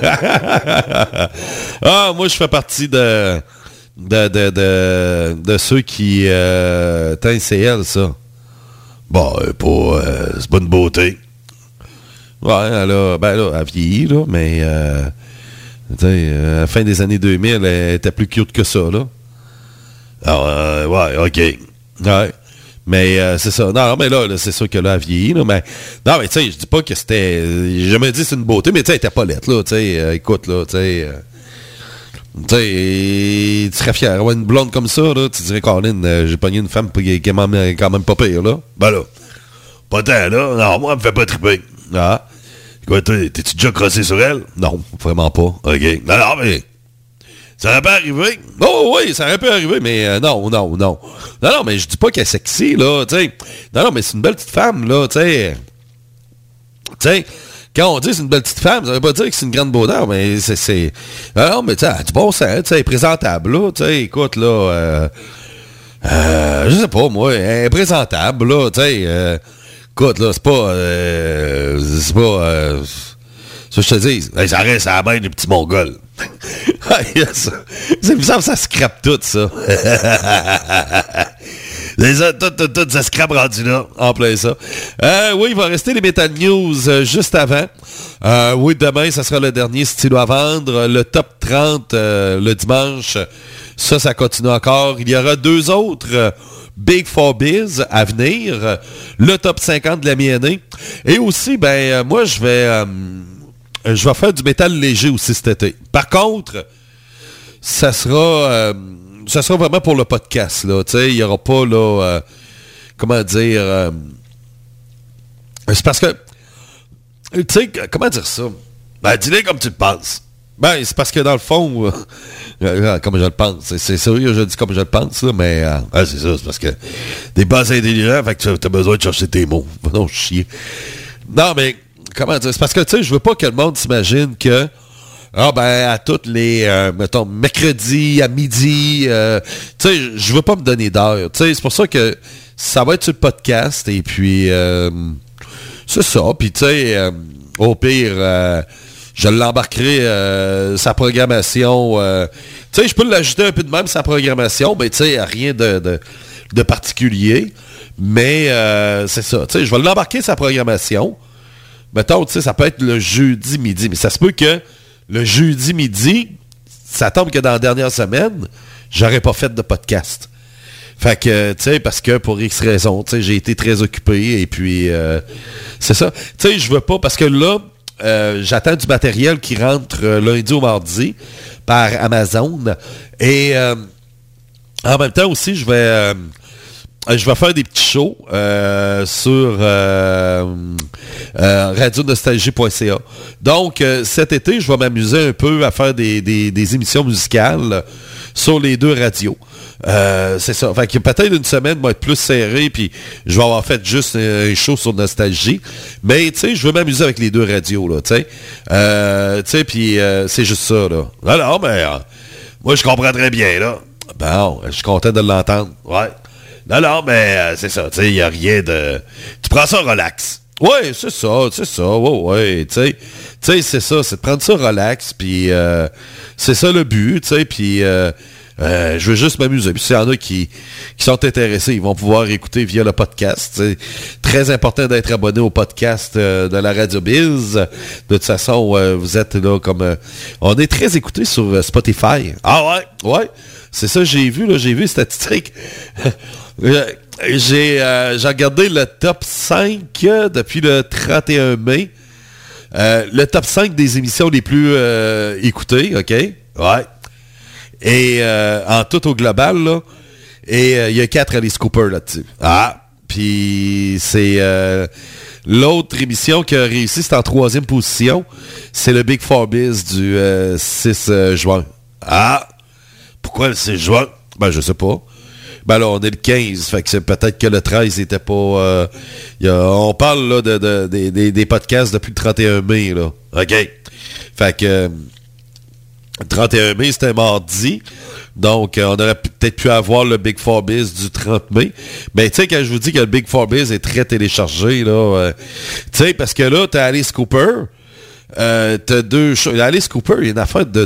Ah, moi, je fais partie de ceux qui... c'est elle, ça. Bon, c'est pas une beauté. Ouais, elle vieillit, là, mais... à la fin des années 2000, elle était plus cute que ça, là. Alors, ouais, OK. Ouais. Mais c'est ça. Non, mais là c'est sûr que là, elle vieillit, là, mais... Non, mais tu sais, je dis pas que c'était... J'ai jamais dit que c'est une beauté, mais tu sais, elle était pas laite, là, tu sais. Écoute, là, tu sais... tu sais, tu serais fier. Avoir une blonde comme ça, là, tu dirais, Colin, j'ai pogné une femme qui est quand même pas pire, là. Ben là, pas tant, là. Non, moi, elle me fait pas triper. Ah. Écoute, t'es-tu déjà crossé sur elle? Non, vraiment pas. OK. Non, mais... Ça aurait pu arriver. Oh oui, ça aurait pu arriver, mais non. Non, mais je dis pas qu'elle est sexy, là, tu sais. Non, mais c'est une belle petite femme, là, tu sais. Tu sais, quand on dit que c'est une belle petite femme, ça veut pas dire que c'est une grande beauté, mais c'est... Non, mais tu sais, du bon sens, tu sais, présentable, là. Tu sais, écoute, là... je sais pas, moi, elle est présentable, là, tu sais... écoute, là, c'est pas... ça, je te dis, ça reste à la main des petits mongols. C'est bizarre, ça scrape tout, ça. Tout, ça scrape rendu là, en plein ça. Oui, il va rester les Metal News juste avant. Oui, demain, ça sera le dernier stylo à vendre. Le top 30 le dimanche, ça continue encore. Il y aura 2 autres Big 4 Biz à venir. Le top 50 de la mi-année. Et aussi, moi, je vais faire du métal léger aussi cet été. Par contre, ça sera vraiment pour le podcast, là. Tu sais, il n'y aura pas, là, comment dire... c'est parce que... Tu sais, comment dire ça? Dis-le comme tu le penses. C'est parce que dans le fond... comme je le pense. C'est sérieux, je dis comme je le pense, là, mais... c'est ça, c'est parce que t'es pas assez intelligent, fait que t'as besoin de chercher tes mots. Non, chier. Non, mais... Comment dire? C'est parce que, tu sais, je veux pas que le monde s'imagine que, à toutes les, mettons, mercredi à midi, tu sais, je veux pas me donner d'heure. Tu sais, c'est pour ça que ça va être sur le podcast, et puis, c'est ça. Puis, tu sais, au pire, je l'embarquerai, sa programmation. Tu sais, je peux l'ajouter un peu de même, sa programmation, mais tu sais, rien de particulier. Mais, c'est ça. Tu sais, je vais l'embarquer, sa programmation. Mettons, tu sais, ça peut être le jeudi midi, mais ça se peut que le jeudi midi, ça tombe que dans la dernière semaine, j'aurais pas fait de podcast. Fait que, tu sais, parce que pour X raisons, tu sais, j'ai été très occupé, et puis, c'est ça. Tu sais, je veux pas, parce que là, j'attends du matériel qui rentre lundi au mardi par Amazon, et en même temps aussi, je vais faire des petits shows sur radionostalgie.ca. Donc, cet été, je vais m'amuser un peu à faire des émissions musicales sur les 2 radios. C'est ça. Fait que peut-être une semaine va être plus serrée, puis je vais avoir fait juste un show sur Nostalgie. Mais, tu sais, je veux m'amuser avec les 2 radios, là, tu sais. Tu sais, puis c'est juste ça, là. Alors, mais moi, je comprends très bien, là. Bon, je suis content de l'entendre. Ouais. Non, mais c'est ça, tu sais, il n'y a rien de... Tu prends ça relax. Ouais, c'est ça, ouais, tu sais, c'est ça, c'est de prendre ça relax, puis c'est ça le but, tu sais, puis je veux juste m'amuser. Puis s'il y en a qui sont intéressés, ils vont pouvoir écouter via le podcast. C'est très important d'être abonné au podcast de la Radio Biz. De toute façon, vous êtes là comme... on est très écoutés sur Spotify. Ah ouais, c'est ça, j'ai vu les statistiques. J'ai regardé le top 5 depuis le 31 mai. Le top 5 des émissions les plus écoutées, OK? Ouais. Et en tout au global, là. Et il y a 4 Alice Cooper là-dessus. Ah! Puis c'est l'autre émission qui a réussi, c'est en 3e position. C'est le Big 4 Biz du 6 juin. Ah! Pourquoi le 6 juin? Je sais pas. Là, on est le 15, fait que c'est peut-être que le 13 n'était pas... on parle là des podcasts depuis le 31 mai, là. OK. Fait que... le 31 mai, c'était mardi. Donc, on aurait peut-être pu avoir le Big 4 Biz du 30 mai. Mais tu sais, quand je vous dis que le Big 4 Biz est très téléchargé, là... tu sais, parce que là, t'as Alice Cooper. T'as 2 shows. Alice Cooper, il y a une affaire de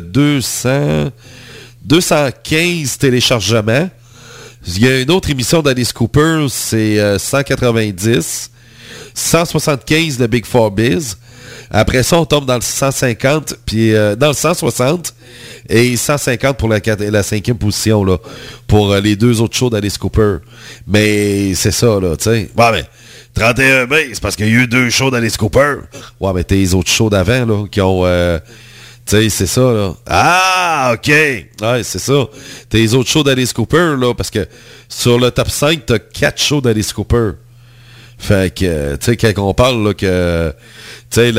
215 téléchargements. Il y a une autre émission d'Alice Cooper, c'est 190. 175 de Big 4 Biz. Après ça, on tombe dans le 150, puis dans le 160, et 150 pour la 5e position, là, pour les 2 autres shows d'Alice Cooper. Mais c'est ça, là, tu sais. Ouais, mais 31 mai, c'est parce qu'il y a eu 2 shows d'Alice Cooper. Ouais, mais t'as les autres shows d'avant, là, qui ont... tu sais, c'est ça, là. Ah, OK. Ouais, c'est ça. T'as les autres shows d'Alice Cooper, là, parce que sur le top 5, t'as 4 shows d'Alice Cooper. Fait que, tu sais, quand on parle, là, que... Tu sais,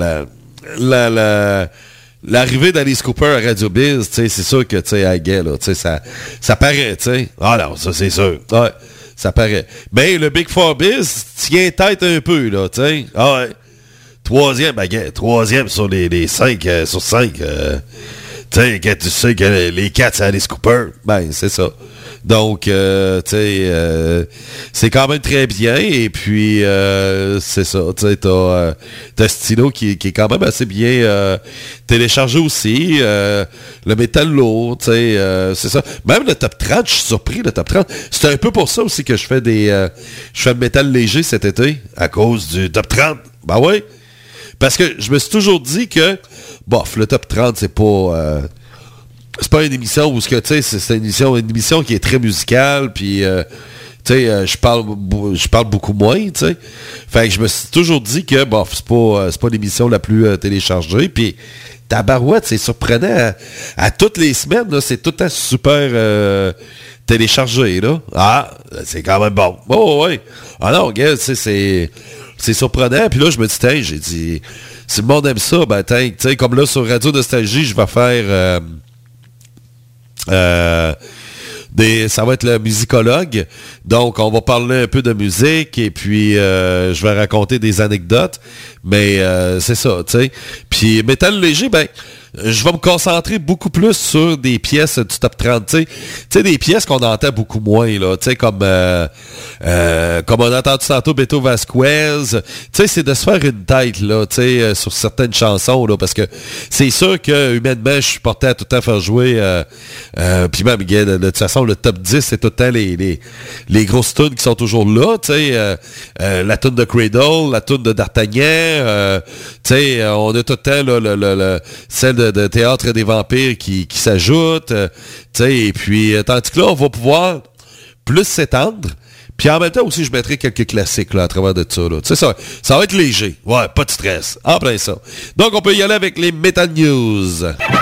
l'arrivée d'Alice Cooper à Radio Biz, tu sais, c'est sûr que, tu sais, à Gay, là, tu sais, ça paraît, tu sais. Ah non, ça, c'est sûr. Ouais, ça paraît. Mais le Big 4 Biz tient tête un peu, là, tu sais. Ah ouais. troisième sur les 5 sur 5. Tu sais, quand tu sais que les 4, c'est Alice Cooper, ben, c'est ça. Donc, tu sais, c'est quand même très bien. Et puis, c'est ça. Tu sais, t'as Stylo qui est quand même assez bien téléchargé aussi. Le métal lourd, tu sais, c'est ça. Même le top 30, je suis surpris, le top 30. C'est un peu pour ça aussi que je fais le métal léger cet été, à cause du top 30. Ben oui. Parce que je me suis toujours dit que, bof, le top 30, c'est pas une émission où, tu sais, c'est une émission qui est très musicale, puis, tu sais, je parle beaucoup moins, tu sais. Fait que je me suis toujours dit que, bof, c'est pas l'émission la plus téléchargée, puis tabarouette, c'est surprenant. À toutes les semaines, là, c'est tout le temps super téléchargé, là. Ah, c'est quand même bon. Oh, ouais. Ah non, gars, tu sais, c'est surprenant. Puis là, je me dis, tiens, j'ai dit, si le monde aime ça, ben, tu sais, comme là, sur Radio Nostalgie, je vais faire... ça va être le musicologue. Donc, on va parler un peu de musique et puis je vais raconter des anecdotes. Mais c'est ça, tu sais. Puis, métal léger, ben, je vais me concentrer beaucoup plus sur des pièces du top 30, tu sais, des pièces qu'on entend beaucoup moins, là, tu sais, comme on a entendu tantôt Beto Vasquez, tu sais, c'est de se faire une tête, là, tu sais, sur certaines chansons, là, parce que c'est sûr que, humainement, je suis porté à tout le temps faire jouer, puis même, de toute façon, le top 10, c'est tout le temps les grosses tunes qui sont toujours là, tu sais, la tune de Cradle, la tune de D'Artagnan, tu sais, on a tout le temps, là, celle de Théâtre des Vampires qui s'ajoute, tu sais, et puis, tandis que là, on va pouvoir plus s'étendre, puis en même temps aussi, je mettrai quelques classiques, là, à travers de ça, là. Tu sais, ça va être léger. Ouais, pas de stress. En plein ça. Donc, on peut y aller avec les Metal News.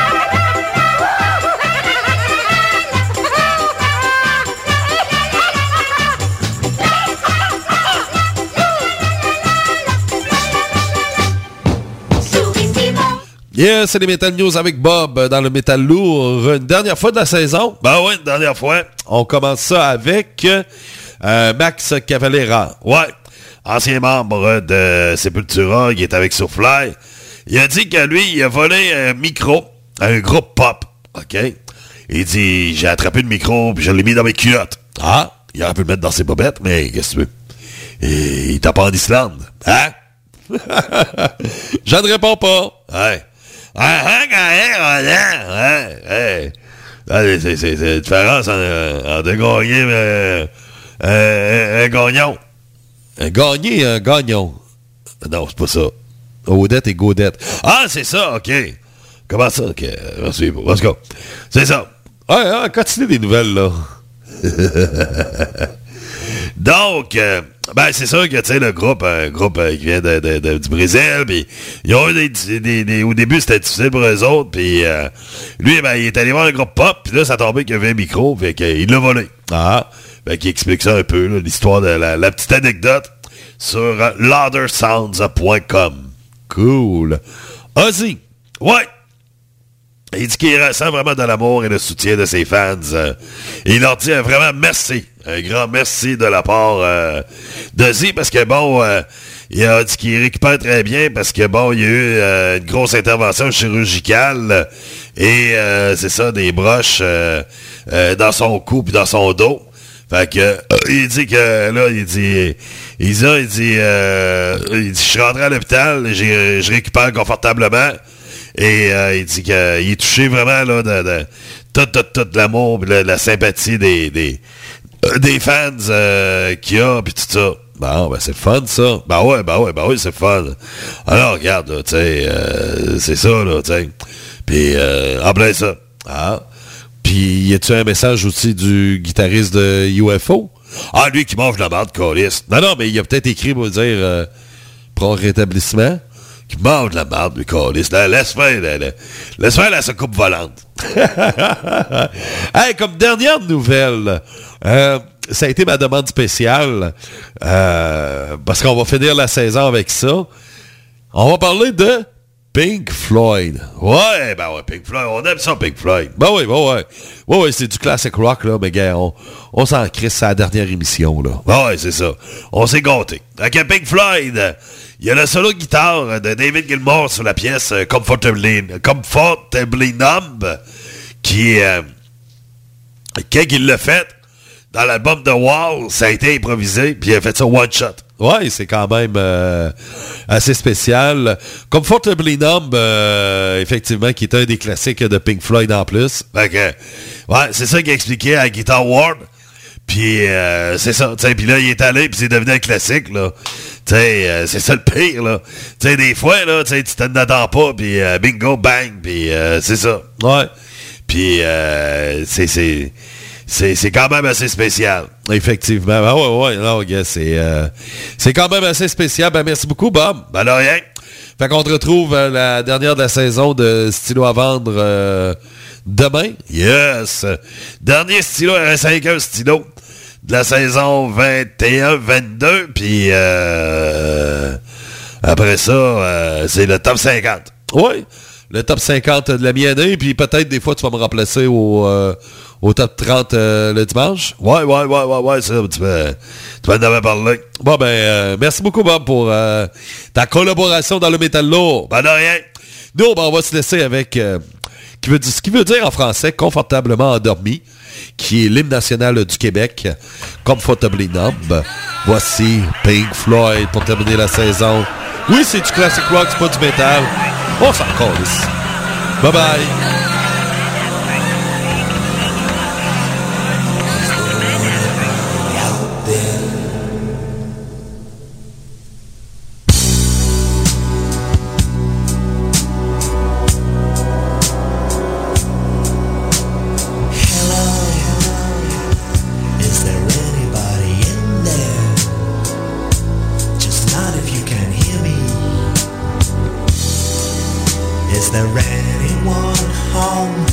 Yeah, c'est les Metal News avec Bob dans le Métal Lourd. Une dernière fois de la saison. Ben oui, une dernière fois. On commence ça avec Max Cavalera. Ouais, ancien membre de Sepultura, qui est avec Soulfly. Il a dit que lui, il a volé un micro à un groupe pop. OK? Il dit, j'ai attrapé le micro puis je l'ai mis dans mes culottes. Ah, il aurait pu le mettre dans ses bobettes, mais qu'est-ce que tu veux? Et il t'a pas en Islande. Hein? Je ne réponds pas. Ouais. C'est la différence entre gagner un gagnon. Un gagné et un gagnon. Non, c'est pas ça. Odette et Godette. Ah, c'est ça, OK. Comment ça? OK, merci. Let's go. C'est ça. Ouais, continue des nouvelles, là. Donc, ben c'est sûr que, tu sais, un groupe qui vient du Brésil, puis ils ont eu au début, c'était difficile pour eux autres, puis lui, ben, il est allé voir le groupe pop, puis là, ça tombait qu'il y avait un micro, fait qu'il l'a volé. Ah, ben, qui explique ça un peu, là, l'histoire de la petite anecdote sur loudersounds.com. Cool. Ozzy, ouais. Il dit qu'il ressent vraiment de l'amour et le soutien de ses fans. Et il leur dit vraiment merci. Un grand merci de la part d'Ozzy parce que bon, il a dit qu'il récupère très bien parce que bon, il y a eu une grosse intervention chirurgicale et c'est ça, des broches dans son cou puis dans son dos. Fait que il dit que là, il dit je suis rentré à l'hôpital, je récupère confortablement. Et il dit qu'il est touché vraiment là de tout l'amour et la sympathie des fans qu'il y a puis tout ça. Bon, ben c'est le fun ça. Ben ouais, c'est le fun. Alors regarde, là, tu sais, c'est ça, là, tu sais. Puis en plein ça. Ah. Puis y a-tu un message aussi du guitariste de UFO? Ah, lui qui mange la barre de câlisse. Non, mais il a peut-être écrit pour dire prends rétablissement. Qui mange la barbe, le câlisse. Laisse faire la soucoupe volante. Hey, comme dernière nouvelle, ça a été ma demande spéciale, parce qu'on va finir la saison avec ça. On va parler de Pink Floyd. Ouais, Pink Floyd. On aime ça, Pink Floyd. Ouais, c'est du classic rock, là, mais gars, on s'en crisse à la dernière émission, là. Ouais, c'est ça. On s'est gâtés. Avec Pink Floyd, il y a le solo de guitare de David Gilmour sur la pièce Comfortably Numb, qui, quand il l'a fait, dans l'album The Wall, ça a été improvisé, puis il a fait ça one shot. Ouais, c'est quand même assez spécial. Comfortably Numb, effectivement, qui est un des classiques de Pink Floyd en plus. Fait que, ouais, c'est ça qu'il a expliqué à Guitar World. Puis c'est ça, tu sais, puis là, il est allé, puis c'est devenu un classique, là. Tu sais, c'est ça le pire, là. Tu sais, des fois, là, tu sais, tu t'en attends pas, puis bingo, bang, puis c'est ça. Ouais. Puis c'est quand même assez spécial. Effectivement. Ben ouais, non, gars, c'est quand même assez spécial. Ben merci beaucoup, Bob. Ben de rien. Fait qu'on te retrouve la dernière de la saison de Stylo à vendre demain. Yes! Dernier stylo R5 stylo de la saison 21-22. Puis après ça, c'est le top 50. Oui, le top 50 de la mi-année. Puis peut-être des fois, tu vas me remplacer au top 30 le dimanche. Ouais, ça, tu vas en avoir parlé. Bon, ben, merci beaucoup, Bob, pour ta collaboration dans le métal lourd. Ben, de rien. Nous, ben, on va se laisser avec ce qui veut dire en français confortablement endormi, qui est l'hymne national du Québec, Comfortably Numb. Voici Pink Floyd pour terminer la saison. Oui, c'est du classic rock, c'est pas du métal. On s'en calisse. Bye bye. Is there anyone home?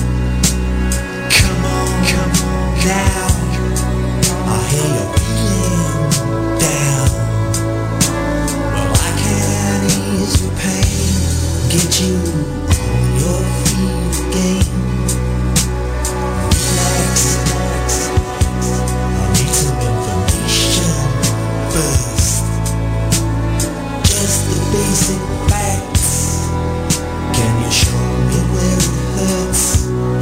Come on now. I hear you're feeling down. Well, I can ease your pain, get you on your feet again. Relax. I need some information first. Just the basic facts. Can you show me where it hurts?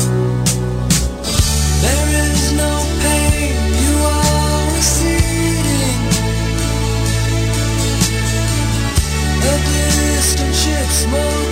There is no pain, you are receding. A distant ship smoke